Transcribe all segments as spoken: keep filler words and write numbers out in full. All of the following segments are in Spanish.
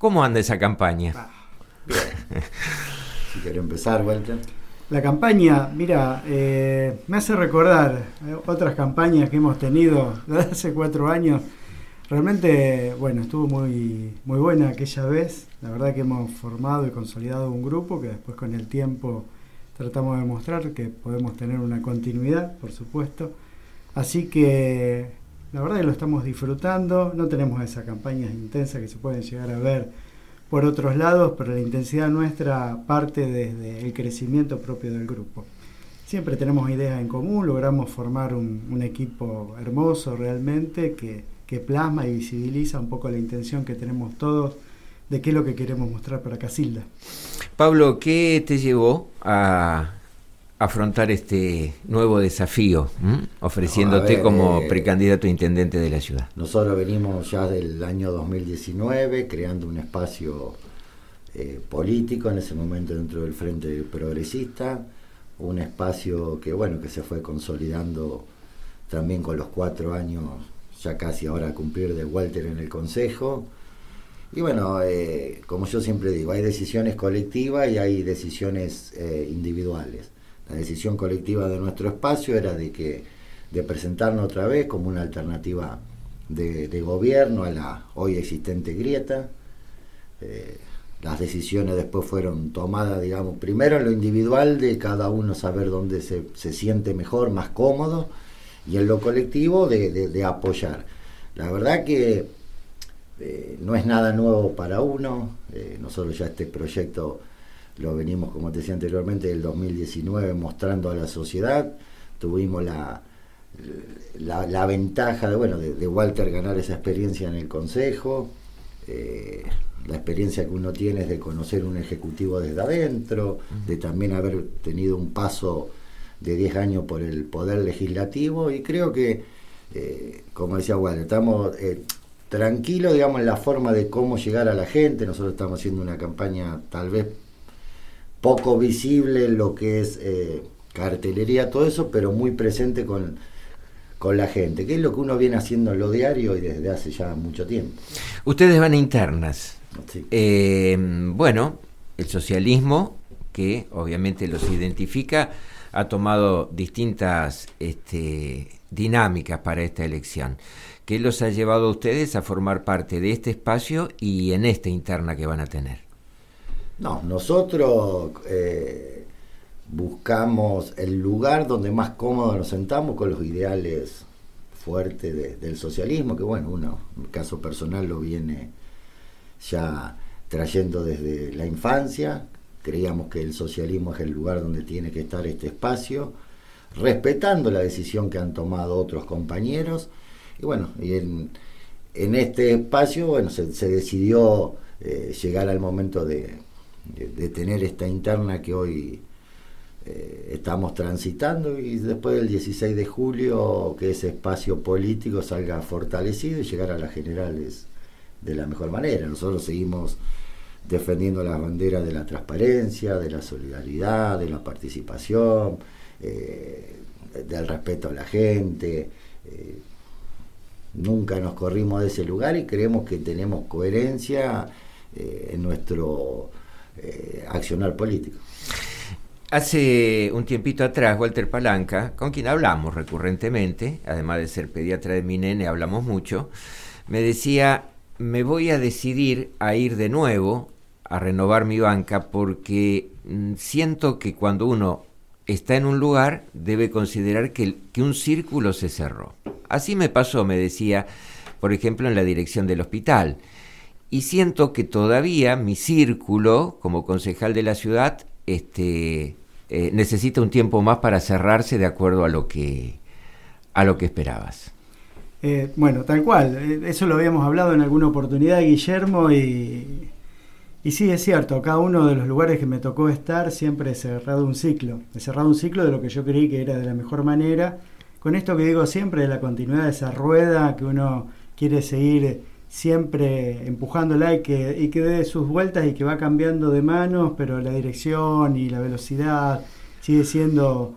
¿cómo anda esa campaña? Ah, bien. Si quiero empezar, Walter. La campaña, mira, eh, me hace recordar otras campañas que hemos tenido desde hace cuatro años. Realmente, bueno, estuvo muy, muy buena aquella vez. La verdad que hemos formado y consolidado un grupo que después con el tiempo tratamos de mostrar que podemos tener una continuidad, por supuesto. Así que la verdad que lo estamos disfrutando. No tenemos esas campañas intensas que se pueden llegar a ver por otros lados, pero la intensidad nuestra parte desde el crecimiento propio del grupo. Siempre tenemos ideas en común, logramos formar un, un equipo hermoso realmente que, que plasma y visibiliza un poco la intención que tenemos todos de qué es lo que queremos mostrar para Casilda. Pablo, ¿qué te llevó a afrontar este nuevo desafío, ¿m? ofreciéndote no, ver, como eh, precandidato a intendente de la ciudad? Nosotros venimos ya del año dos mil diecinueve creando un espacio eh, político en ese momento dentro del Frente Progresista, un espacio que bueno que se fue consolidando también con los cuatro años ya casi ahora a cumplir de Walter en el Consejo. Y bueno, eh, como yo siempre digo, hay decisiones colectivas y hay decisiones eh, individuales. La decisión colectiva de nuestro espacio era de que de presentarnos otra vez como una alternativa de, de gobierno a la hoy existente grieta. Eh, las decisiones después fueron tomadas, digamos, primero en lo individual de cada uno saber dónde se, se siente mejor, más cómodo, y en lo colectivo de, de, de apoyar. La verdad que eh, no es nada nuevo para uno. Eh, nosotros ya este proyecto lo venimos, como te decía anteriormente, del dos mil diecinueve mostrando a la sociedad. Tuvimos la, la, la ventaja de, bueno, de, de Walter ganar esa experiencia en el Consejo. Eh, la experiencia que uno tiene es de conocer un ejecutivo desde adentro, de también haber tenido un paso de diez años por el Poder Legislativo, y creo que, eh, como decía Walter, estamos eh, tranquilos, digamos, en la forma de cómo llegar a la gente. Nosotros estamos haciendo una campaña tal vez poco visible en lo que es eh, cartelería, todo eso, pero muy presente con, con la gente, que es lo que uno viene haciendo en lo diario y desde hace ya mucho tiempo. Ustedes van a internas. Sí. Eh, bueno, el socialismo, que obviamente los identifica, ha tomado distintas este, dinámicas para esta elección. ¿Qué los ha llevado a ustedes a formar parte de este espacio y en esta interna que van a tener? No, nosotros eh, buscamos el lugar donde más cómodo nos sentamos con los ideales fuertes de, del socialismo, que bueno, uno en el caso personal lo viene ya trayendo desde la infancia. Creíamos que el socialismo es el lugar donde tiene que estar este espacio, respetando la decisión que han tomado otros compañeros. Y bueno, y en, en este espacio bueno se, se decidió eh, llegar al momento de, de, de tener esta interna que hoy eh, estamos transitando, y después del dieciséis de julio que ese espacio político salga fortalecido y llegar a las generales de la mejor manera. Nosotros seguimos defendiendo las banderas de la transparencia, de la solidaridad, de la participación, eh, del respeto a la gente. Eh, nunca nos corrimos de ese lugar y creemos que tenemos coherencia eh, en nuestro eh, accionar político. Hace un tiempito atrás, Walter Palanca, con quien hablamos recurrentemente, además de ser pediatra de mi nene, hablamos mucho, me decía: me voy a decidir a ir de nuevo a renovar mi banca porque mm, siento que cuando uno está en un lugar debe considerar que, que un círculo se cerró. Así me pasó, me decía, por ejemplo, en la dirección del hospital. Y siento que todavía mi círculo, como concejal de la ciudad, este, eh, necesita un tiempo más para cerrarse de acuerdo a lo que, a lo que esperabas. Eh, bueno, tal cual, eso lo habíamos hablado en alguna oportunidad, Guillermo, y, y sí, es cierto, cada uno de los lugares que me tocó estar siempre he cerrado un ciclo, he cerrado un ciclo de lo que yo creí que era de la mejor manera, con esto que digo siempre, de la continuidad de esa rueda que uno quiere seguir siempre empujándola y que, y que dé sus vueltas y que va cambiando de manos, pero la dirección y la velocidad sigue siendo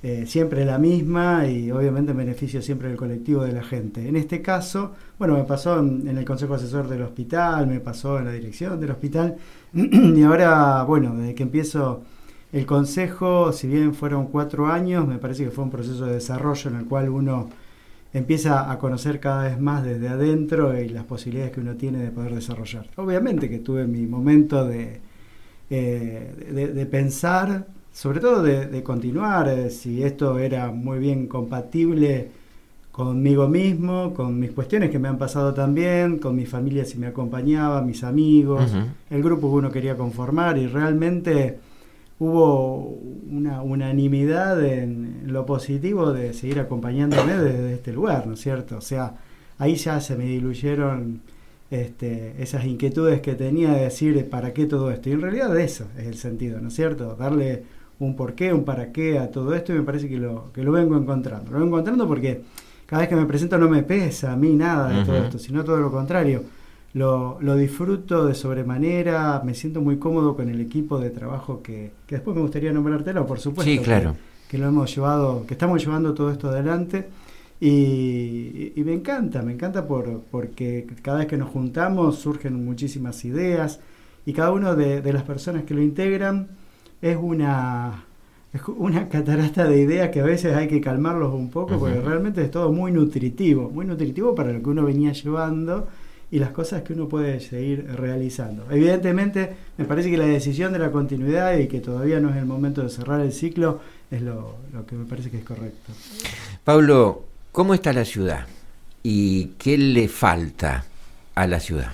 eh, siempre la misma y obviamente en beneficio siempre del colectivo de la gente. En este caso, bueno, me pasó en, en el Consejo Asesor del Hospital, me pasó en la dirección del hospital y ahora, bueno, desde que empiezo el Consejo, si bien fueron cuatro años, me parece que fue un proceso de desarrollo en el cual uno empieza a conocer cada vez más desde adentro y las posibilidades que uno tiene de poder desarrollar. Obviamente que tuve mi momento de, eh, de, de pensar, sobre todo de, de continuar, eh, si esto era muy bien compatible conmigo mismo, con mis cuestiones que me han pasado también, con mi familia si me acompañaba, mis amigos, uh-huh. el grupo que uno quería conformar, y realmente hubo una unanimidad en, en lo positivo de seguir acompañándome desde este lugar, ¿no es cierto? O sea, ahí ya se me diluyeron este, esas inquietudes que tenía de decir para qué todo esto, y en realidad eso es el sentido, ¿no es cierto? Darle un porqué, un para qué a todo esto, y me parece que lo, que lo vengo encontrando. Lo vengo encontrando porque cada vez que me presento no me pesa a mí nada de uh-huh. todo esto, sino todo lo contrario. Lo, lo disfruto de sobremanera, me siento muy cómodo con el equipo de trabajo que, que después me gustaría nombrártelo, por supuesto. Sí, claro. Que, que lo hemos llevado, que estamos llevando todo esto adelante. Y, y, y me encanta, me encanta por, porque cada vez que nos juntamos surgen muchísimas ideas y cada uno de, de las personas que lo integran es una, es una catarata de ideas que a veces hay que calmarlos un poco, uh-huh. porque realmente es todo muy nutritivo, muy nutritivo para lo que uno venía llevando y las cosas que uno puede seguir realizando. Evidentemente, me parece que la decisión de la continuidad y que todavía no es el momento de cerrar el ciclo es lo, lo que me parece que es correcto. Pablo, ¿cómo está la ciudad? ¿Y qué le falta a la ciudad?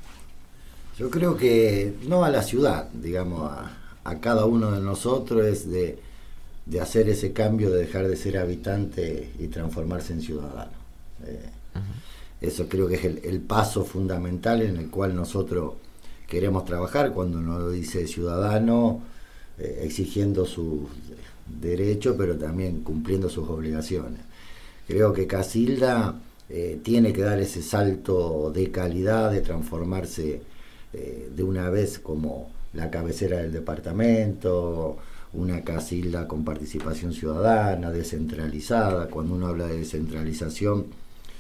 Yo creo que no a la ciudad, digamos, a, a cada uno de nosotros es de, de hacer ese cambio de dejar de ser habitante y transformarse en ciudadano. Eh, uh-huh. Eso creo que es el, el paso fundamental en el cual nosotros queremos trabajar cuando uno dice ciudadano, eh, exigiendo sus derechos, pero también cumpliendo sus obligaciones. Creo que Casilda eh, tiene que dar ese salto de calidad, de transformarse eh, de una vez como la cabecera del departamento, una Casilda con participación ciudadana, descentralizada. Cuando uno habla de descentralización,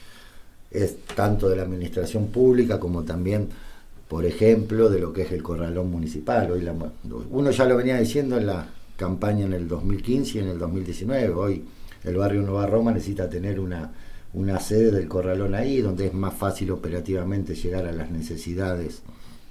es tanto de la administración pública como también, por ejemplo, de lo que es el corralón municipal. Hoy la, uno ya lo venía diciendo en la campaña en el dos mil quince y en el dos mil diecinueve. Hoy el barrio Nueva Roma necesita tener una, una sede del corralón ahí, donde es más fácil operativamente llegar a las necesidades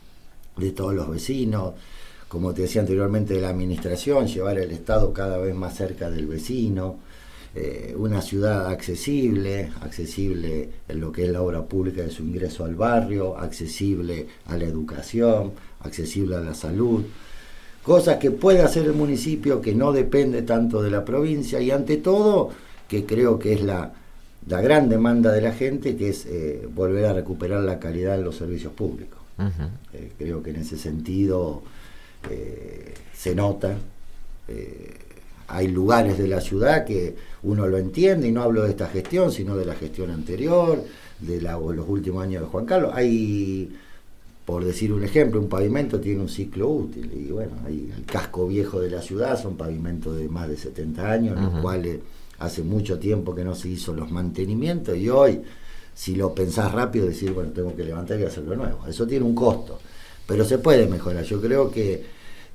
de todos los vecinos. Como te decía anteriormente, de la administración, llevar el Estado cada vez más cerca del vecino. Eh, una ciudad accesible, accesible en lo que es la obra pública de su ingreso al barrio, accesible a la educación, accesible a la salud, cosas que puede hacer el municipio que no depende tanto de la provincia, y ante todo, que creo que es la, la gran demanda de la gente, que es eh, volver a recuperar la calidad de los servicios públicos. Uh-huh. Eh, creo que en ese sentido eh, se nota. Eh, Hay lugares de la ciudad que uno lo entiende, y no hablo de esta gestión, sino de la gestión anterior, de la, los últimos años de Juan Carlos. Hay, por decir un ejemplo, un pavimento tiene un ciclo útil, y bueno, hay el casco viejo de la ciudad, son pavimentos de más de setenta años, uh-huh. los cuales hace mucho tiempo que no se hizo los mantenimientos, y hoy, si lo pensás rápido, decir, bueno, tengo que levantar y hacerlo nuevo. Eso tiene un costo, pero se puede mejorar. Yo creo que...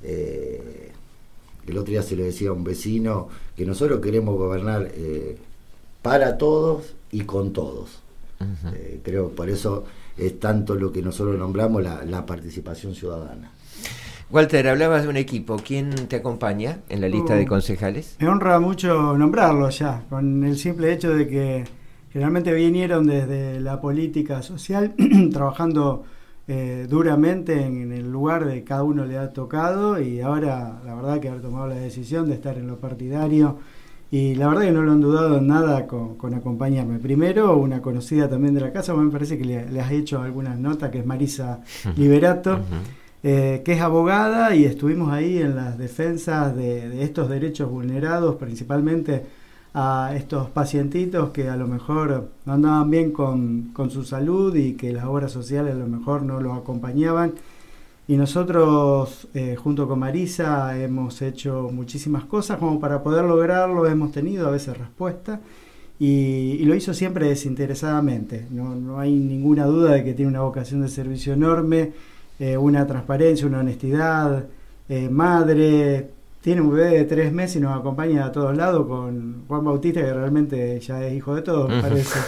Eh, el otro día se lo decía a un vecino que nosotros queremos gobernar eh, para todos y con todos. Uh-huh. Eh, creo que por eso es tanto lo que nosotros nombramos la, la participación ciudadana. Walter, hablabas de un equipo. ¿Quién te acompaña en la lista uh, de concejales? Me honra mucho nombrarlo ya, con el simple hecho de que generalmente vinieron desde la política social, trabajando Eh, duramente en, en el lugar de cada uno le ha tocado, y ahora la verdad que haber tomado la decisión de estar en lo partidario, y la verdad que no lo han dudado en nada con, con acompañarme. Primero, una conocida también de la casa, me parece que le, le has hecho algunas notas, que es Marisa Liberato, uh-huh. eh, que es abogada, y estuvimos ahí en las defensas de, de estos derechos vulnerados, principalmente a estos pacientitos que a lo mejor no andaban bien con, con su salud, y que las obras sociales a lo mejor no los acompañaban, Y nosotros, eh, junto con Marisa, hemos hecho muchísimas cosas como para poder lograrlo. Hemos tenido a veces respuesta y, y lo hizo siempre desinteresadamente. No, no hay ninguna duda de que tiene una vocación de servicio enorme, eh, una transparencia, una honestidad, eh, madre. Tiene un bebé de tres meses y nos acompaña a todos lados con Juan Bautista, que realmente ya es hijo de todos, me parece.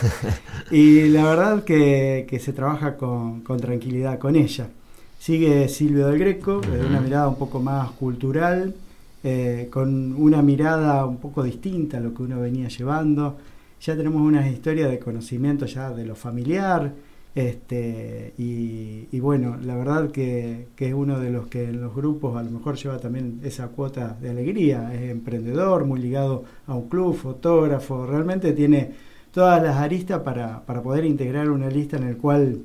Y la verdad que, que se trabaja con, con tranquilidad con ella. Sigue Silvio del Greco, de una mirada un poco más cultural, eh, con una mirada un poco distinta a lo que uno venía llevando. Ya tenemos unas historias de conocimiento ya de lo familiar, este y, y bueno, la verdad que, que es uno de los que en los grupos a lo mejor lleva también esa cuota de alegría. Es emprendedor, muy ligado a un club, fotógrafo, realmente tiene todas las aristas para, para poder integrar una lista en el cual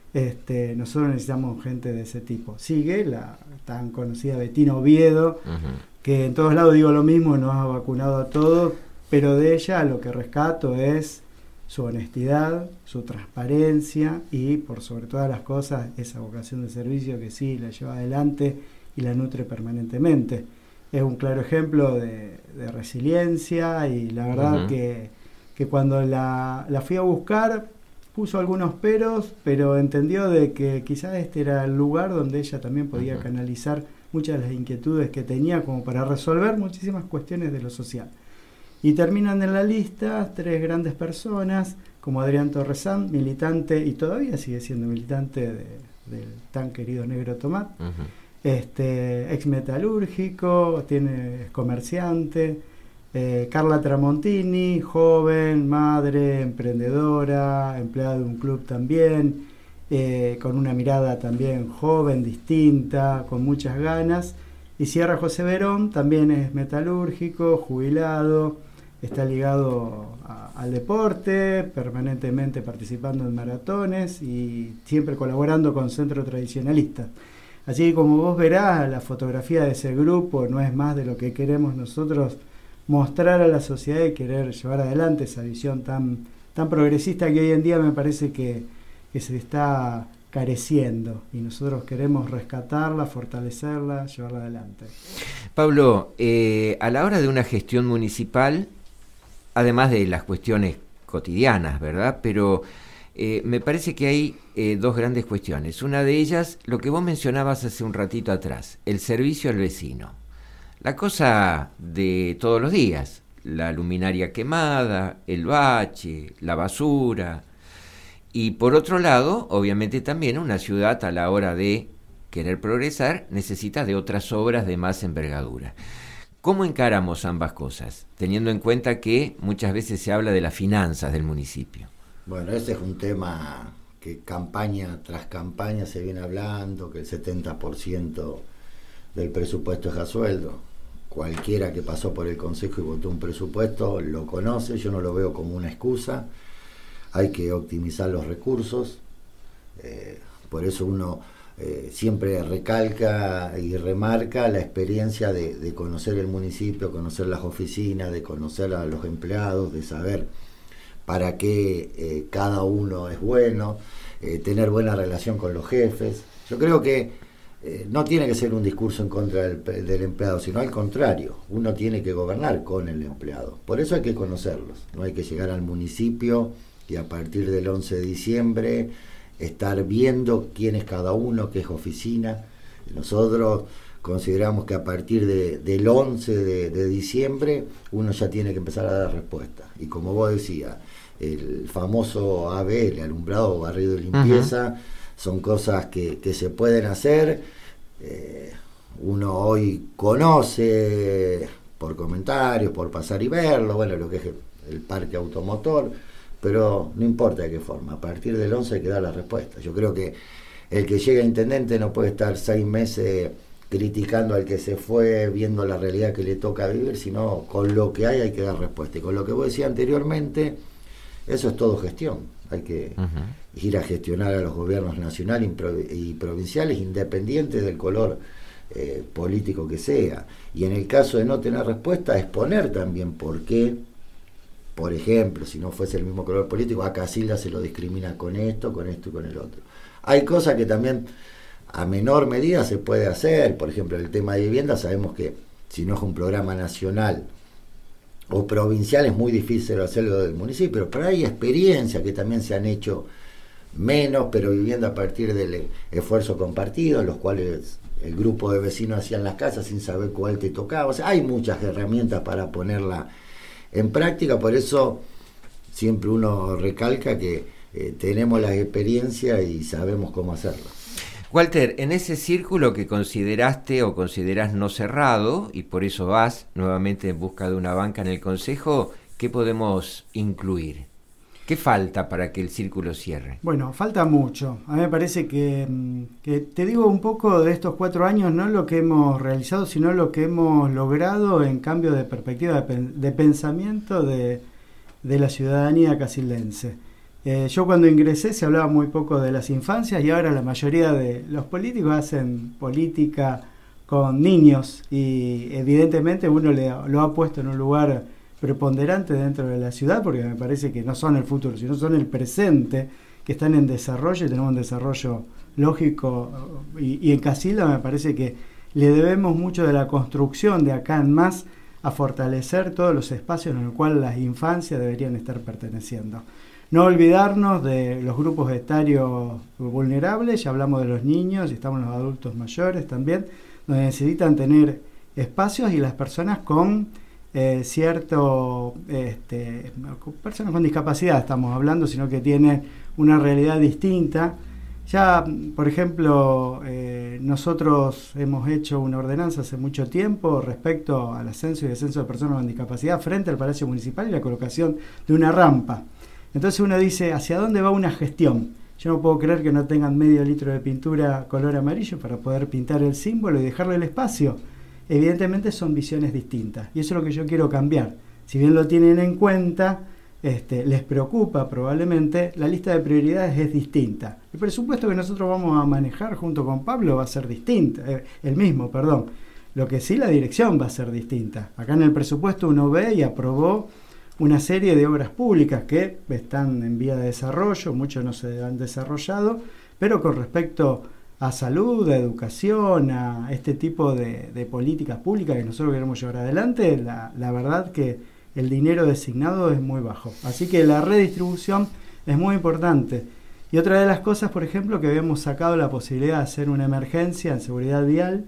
Este, nosotros necesitamos gente de ese tipo. Sigue la tan conocida Betina Oviedo, uh-huh. que en todos lados digo lo mismo, nos ha vacunado a todos, pero de ella lo que rescato es su honestidad, su transparencia y por sobre todas las cosas esa vocación de servicio que sí la lleva adelante y la nutre permanentemente. Es un claro ejemplo de, de resiliencia y la verdad uh-huh. que, que cuando la, la fui a buscar puso algunos peros, pero entendió de que quizás este era el lugar donde ella también podía uh-huh. canalizar muchas de las inquietudes que tenía como para resolver muchísimas cuestiones de lo social. Y terminan en la lista tres grandes personas, como Adrián Torresán, militante, y todavía sigue siendo militante de, del tan querido Negro Tomat, uh-huh. este, ex metalúrgico, tiene, es comerciante. Eh, Carla Tramontini, joven, madre, emprendedora, empleada de un club también, eh, con una mirada también joven, distinta, con muchas ganas. Y cierra José Verón, también es metalúrgico, jubilado, está ligado a, al deporte, permanentemente participando en maratones y siempre colaborando con Centro Tradicionalista. Así que como vos verás, la fotografía de ese grupo no es más de lo que queremos nosotros mostrar a la sociedad y querer llevar adelante esa visión tan, tan progresista que hoy en día me parece que, que se está careciendo y nosotros queremos rescatarla, fortalecerla, llevarla adelante. Pablo, eh, a la hora de una gestión municipal, además de las cuestiones cotidianas, ¿verdad? Pero eh, me parece que hay eh, dos grandes cuestiones. Una de ellas, lo que vos mencionabas hace un ratito atrás, el servicio al vecino. La cosa de todos los días, la luminaria quemada, el bache, la basura. Y por otro lado, obviamente también una ciudad a la hora de querer progresar necesita de otras obras de más envergadura. ¿Cómo encaramos ambas cosas? Teniendo en cuenta que muchas veces se habla de las finanzas del municipio. Bueno, ese es un tema que campaña tras campaña se viene hablando, que el setenta por ciento del presupuesto es a sueldo. Cualquiera que pasó por el Consejo y votó un presupuesto lo conoce, yo no lo veo como una excusa. Hay que optimizar los recursos, eh, por eso uno eh, siempre recalca y remarca la experiencia de, de conocer el municipio, conocer las oficinas, de conocer a los empleados, de saber para qué eh, cada uno es bueno, eh, tener buena relación con los jefes. Yo creo que Eh, no tiene que ser un discurso en contra del, del empleado, sino al contrario, uno tiene que gobernar con el empleado. Por eso hay que conocerlos, no hay que llegar al municipio y a partir del once de diciembre estar viendo quién es cada uno, qué es oficina. Nosotros consideramos que a partir de, del once de, de diciembre uno ya tiene que empezar a dar respuesta. Y como vos decías, el famoso A B, el alumbrado, barrido y limpieza, uh-huh. son cosas que, que se pueden hacer. Eh, uno hoy conoce por comentarios, por pasar y verlo, bueno, lo que es el, el parque automotor, pero no importa de qué forma, a partir del once hay que dar la respuesta. Yo creo que el que llega a intendente no puede estar seis meses criticando al que se fue, viendo la realidad que le toca vivir, sino con lo que hay hay que dar respuesta. Y con lo que vos decías anteriormente, eso es todo gestión. Hay que uh-huh. ir a gestionar a los gobiernos nacionales y provinciales, independientes del color eh, político que sea. Y en el caso de no tener respuesta, exponer también por qué, por ejemplo, si no fuese el mismo color político, a Casilda se lo discrimina con esto, con esto y con el otro. Hay cosas que también a menor medida se puede hacer. Por ejemplo, el tema de vivienda, sabemos que si no es un programa nacional o provincial es muy difícil hacerlo del municipio, pero hay experiencias que también se han hecho menos, pero viviendo a partir del esfuerzo compartido, en los cuales el grupo de vecinos hacían las casas sin saber cuál te tocaba. O sea, hay muchas herramientas para ponerla en práctica, por eso siempre uno recalca que eh, tenemos la experiencia y sabemos cómo hacerlo. Walter, en ese círculo que consideraste o considerás no cerrado, y por eso vas nuevamente en busca de una banca en el Consejo, ¿qué podemos incluir? ¿Qué falta para que el círculo cierre? Bueno, falta mucho. A mí me parece que, que, te digo un poco de estos cuatro años, no lo que hemos realizado, sino lo que hemos logrado en cambio de perspectiva, de, de pensamiento de, de la ciudadanía casildense. Eh, yo cuando ingresé se hablaba muy poco de las infancias y ahora la mayoría de los políticos hacen política con niños y evidentemente uno le, lo ha puesto en un lugar preponderante dentro de la ciudad porque me parece que no son el futuro, sino son el presente, que están en desarrollo y tenemos un desarrollo lógico y, y en Casilda me parece que le debemos mucho de la construcción de acá en más a fortalecer todos los espacios en los cuales las infancias deberían estar perteneciendo. No olvidarnos de los grupos etarios vulnerables, ya hablamos de los niños y estamos los adultos mayores también, donde necesitan tener espacios y las personas con eh, cierto, este, personas con discapacidad estamos hablando, sino que tienen una realidad distinta. Ya, por ejemplo, eh, nosotros hemos hecho una ordenanza hace mucho tiempo respecto al ascenso y descenso de personas con discapacidad frente al Palacio Municipal y la colocación de una rampa. Entonces uno dice, ¿hacia dónde va una gestión? Yo no puedo creer que no tengan medio litro de pintura color amarillo para poder pintar el símbolo y dejarle el espacio. Evidentemente son visiones distintas y eso es lo que yo quiero cambiar. Si bien lo tienen en cuenta, este, les preocupa probablemente, la lista de prioridades es distinta. El presupuesto que nosotros vamos a manejar junto con Pablo va a ser distinto, eh, el mismo, perdón. Lo que sí, la dirección va a ser distinta. Acá en el presupuesto uno ve y aprobó una serie de obras públicas que están en vía de desarrollo, muchos no se han desarrollado, pero con respecto a salud, a educación, a este tipo de, de políticas públicas que nosotros queremos llevar adelante, la, la verdad que el dinero designado es muy bajo. Así que la redistribución es muy importante. Y otra de las cosas, por ejemplo, que habíamos sacado la posibilidad de hacer una emergencia en seguridad vial,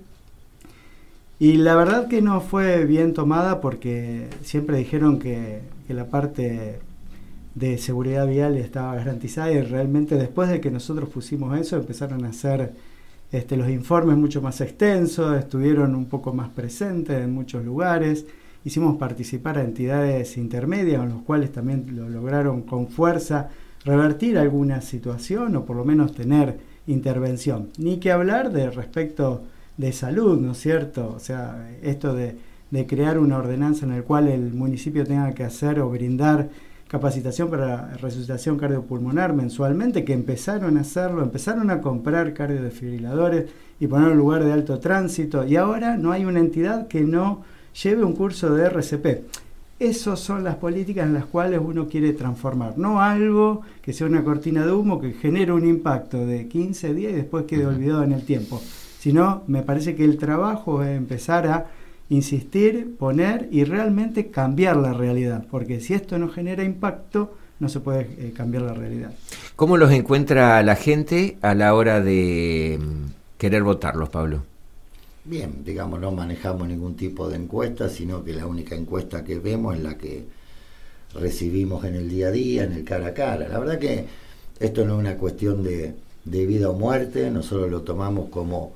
y la verdad que no fue bien tomada porque siempre dijeron que, que la parte de seguridad vial estaba garantizada y realmente después de que nosotros pusimos eso empezaron a hacer este, los informes mucho más extensos, estuvieron un poco más presentes en muchos lugares, hicimos participar a entidades intermedias en los cuales también lo lograron con fuerza revertir alguna situación o por lo menos tener intervención. Ni que hablar de respecto de salud, ¿no es cierto? O sea, esto de, de crear una ordenanza en la cual el municipio tenga que hacer o brindar capacitación para resucitación cardiopulmonar mensualmente, que empezaron a hacerlo, empezaron a comprar cardiodesfibriladores y poner en lugar de alto tránsito, y ahora no hay una entidad que no lleve un curso de R C P. Esas son las políticas en las cuales uno quiere transformar, no algo que sea una cortina de humo que genere un impacto de quince días y después quede olvidado en el tiempo. Sino, me parece que el trabajo es empezar a insistir, poner y realmente cambiar la realidad, porque si esto no genera impacto, no se puede eh, cambiar la realidad. ¿Cómo los encuentra la gente a la hora de querer votarlos, Pablo? Bien, digamos, no manejamos ningún tipo de encuesta, sino que la única encuesta que vemos es la que recibimos en el día a día, en el cara a cara. La verdad que esto no es una cuestión de, de vida o muerte, nosotros lo tomamos como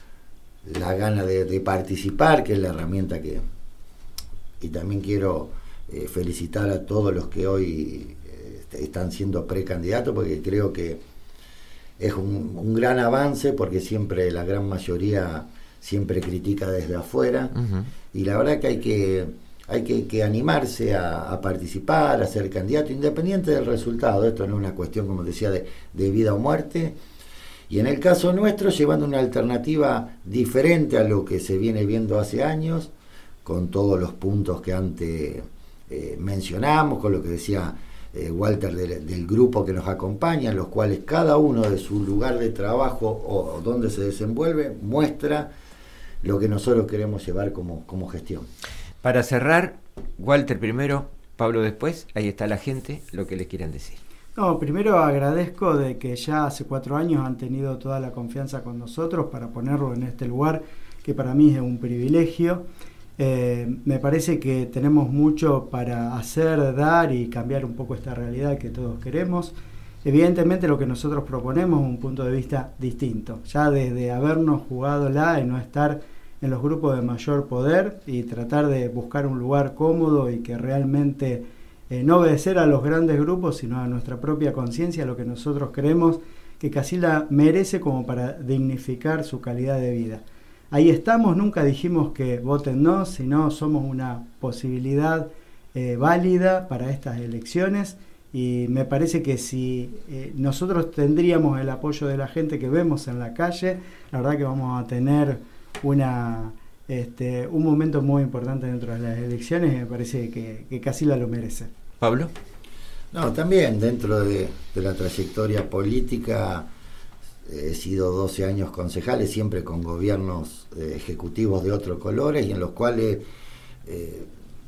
la gana de, de participar, que es la herramienta que... Y también quiero eh, felicitar a todos los que hoy eh, están siendo precandidatos, porque creo que es un, un gran avance, porque siempre la gran mayoría siempre critica desde afuera, uh-huh. Y la verdad que hay que, hay que, que animarse a, a participar, a ser candidato, independiente del resultado. Esto no es una cuestión, como decía, de, de vida o muerte. Y en el caso nuestro, llevando una alternativa diferente a lo que se viene viendo hace años, con todos los puntos que antes eh, mencionamos, con lo que decía eh, Walter de, del grupo que nos acompaña, los cuales cada uno de su lugar de trabajo o, o donde se desenvuelve muestra lo que nosotros queremos llevar como, como gestión. Para cerrar, Walter primero, Pablo después, ahí está la gente, lo que les quieran decir. No, primero agradezco de que ya hace cuatro años han tenido toda la confianza con nosotros para ponerlo en este lugar, que para mí es un privilegio. Eh, me parece que tenemos mucho para hacer, dar y cambiar un poco esta realidad que todos queremos. Evidentemente lo que nosotros proponemos es un punto de vista distinto, ya desde habernos jugado la y no estar en los grupos de mayor poder y tratar de buscar un lugar cómodo y que realmente eh, no obedecer a los grandes grupos, sino a nuestra propia conciencia, lo que nosotros creemos que Casilda merece como para dignificar su calidad de vida. Ahí estamos, nunca dijimos que voten no, sino somos una posibilidad eh, válida para estas elecciones y me parece que si eh, nosotros tendríamos el apoyo de la gente que vemos en la calle, la verdad que vamos a tener una este, un momento muy importante dentro de las elecciones y me parece que, que Casilda lo merece. Pablo. No, también dentro de, de la trayectoria política he sido doce años concejales, siempre con gobiernos eh, ejecutivos de otros colores y en los cuales eh,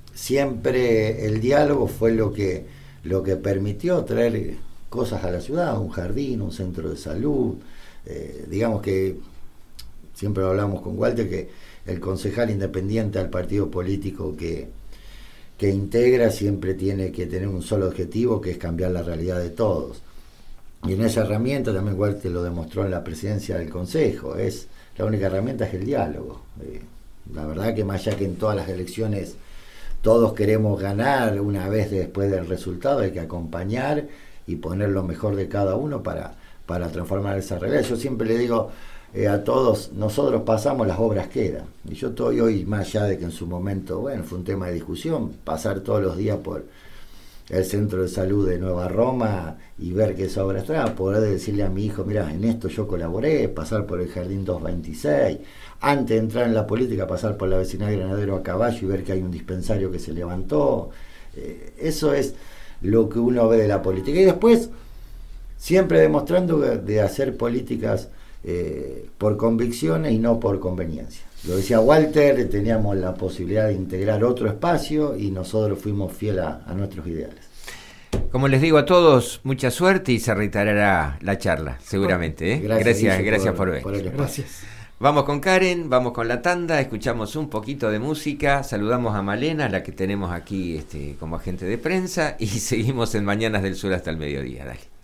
siempre el diálogo fue lo que, lo que permitió traer cosas a la ciudad, un jardín, un centro de salud, eh, digamos que siempre hablamos con Walter que el concejal independiente al partido político que, que integra siempre tiene que tener un solo objetivo, que es cambiar la realidad de todos. Y en esa herramienta también Walter lo demostró en la presidencia del Consejo, es la única herramienta es el diálogo. Eh, la verdad que más allá que en todas las elecciones todos queremos ganar una vez después del resultado, hay que acompañar y poner lo mejor de cada uno para, para transformar esa realidad. Yo siempre le digo eh, a todos, nosotros pasamos, las obras quedan. Y yo estoy hoy, más allá de que en su momento, bueno, fue un tema de discusión, pasar todos los días por el centro de salud de Nueva Roma y ver que esa obra está, poder decirle a mi hijo, mira, en esto yo colaboré, pasar por el Jardín doscientos veintiséis, antes de entrar en la política, pasar por la vecinal Granadero a caballo y ver que hay un dispensario que se levantó. Eh, eso es lo que uno ve de la política. Y después, siempre demostrando de hacer políticas eh, por convicciones y no por conveniencia. Lo decía Walter, teníamos la posibilidad de integrar otro espacio y nosotros fuimos fieles a, a nuestros ideales. Como les digo a todos, mucha suerte y se reiterará la charla, seguramente. ¿eh? Gracias, gracias, gracias por, por venir. Por el Gracias. Vamos con Karen, vamos con la tanda, escuchamos un poquito de música, saludamos a Malena, la que tenemos aquí este, como agente de prensa, y seguimos en Mañanas del Sur hasta el mediodía. Dale.